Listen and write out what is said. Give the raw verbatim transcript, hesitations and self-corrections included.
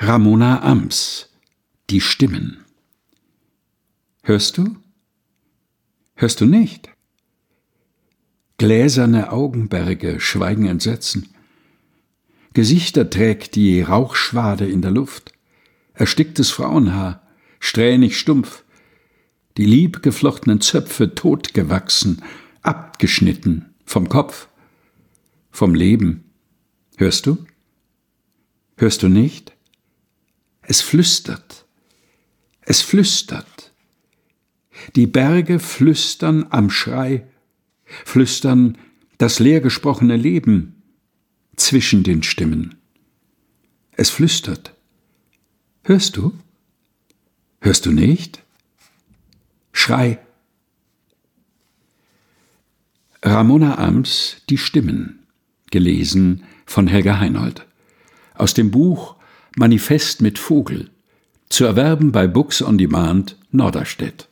Ramona Ams, die Stimmen. Hörst du? Hörst du nicht? Gläserne Augenberge schweigen Entsetzen. Gesichter trägt die Rauchschwade in der Luft. Ersticktes Frauenhaar, strähnig stumpf. Die lieb geflochtenen Zöpfe totgewachsen, abgeschnitten vom Kopf, vom Leben. Hörst du? Hörst du nicht? Es flüstert. Es flüstert. Die Berge flüstern am Schrei, flüstern das leer gesprochene Leben zwischen den Stimmen. Es flüstert. Hörst du? Hörst du nicht? Schrei. Ramona Ams, die Stimmen, gelesen von Helga Heinold. Aus dem Buch Manifest mit Vogel, zu erwerben bei Books on Demand, Norderstedt.